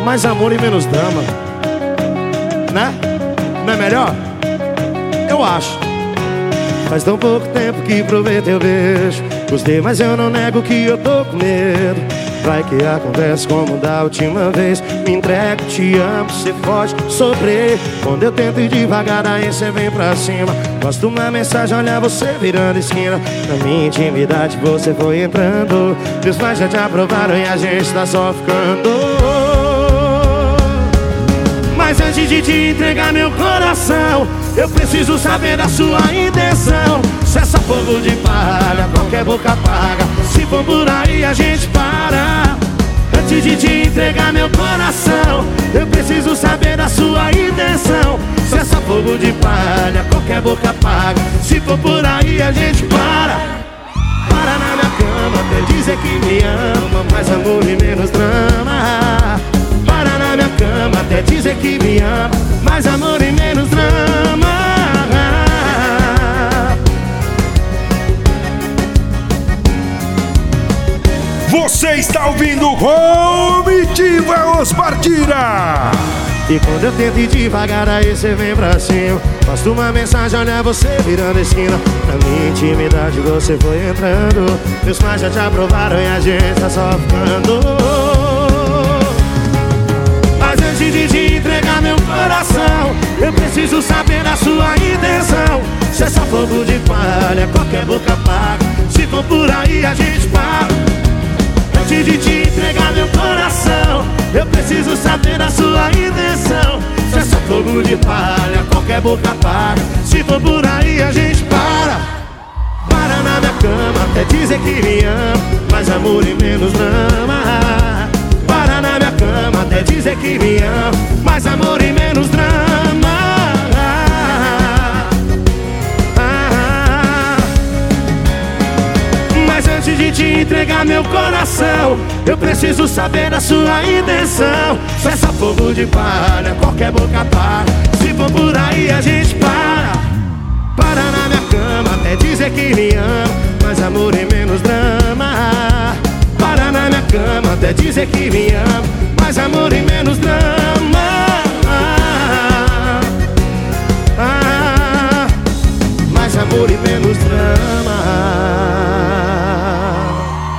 mais amor e menos drama, né? Não é melhor? Eu acho. Faz tão pouco tempo que provei teu beijo. Gostei, mas eu não nego que eu tô com medo. Vai que acontece como da última vez. Me entrego, te amo, cê pode sofrer. Quando eu tento ir devagar, aí cê vem pra cima. Posto uma mensagem, olha você virando esquina. Na minha intimidade você foi entrando. Meus pais já te aprovaram e a gente tá só ficando. Mas antes de te entregar meu coração, eu preciso saber da sua intenção. Se é só fogo de palha, qualquer boca apaga. Se for por aí a gente para. Antes de te entregar meu coração, eu preciso saber da sua intenção. Se é só fogo de palha, qualquer boca apaga. Se for por aí a gente para. Para na minha cama até dizer que me ama, mais amor e menos drama. Para na minha cama até dizer que me ama, mais amor e menos drama. Você está ouvindo Comitiva Os Partida. E quando eu tento ir devagar, aí cê vem pra cima. Posto uma mensagem, olha você virando esquina. Na minha intimidade você foi entrando. Meus pais já te aprovaram e a gente tá só ficando. Mas antes de te entregar meu coração, eu preciso saber da sua intenção. Se é só fogo de palha, qualquer boca apaga. Se for por aí a gente para. Antes de te entregar meu coração, eu preciso saber da sua intenção. Se é só fogo de palha, qualquer boca apaga. Se for por aí a gente para. Para na minha cama até dizer que me ama, mais amor e menos drama. Para na minha cama até dizer que me ama, mais amor e menos drama. Mas antes de te entregar meu coração, eu preciso saber da sua intenção. Se é só fogo de palha, qualquer boca apaga. Se for por aí a gente para. Para na minha cama até dizer que me ama, mais amor e menos drama. Para na minha cama até dizer que me ama,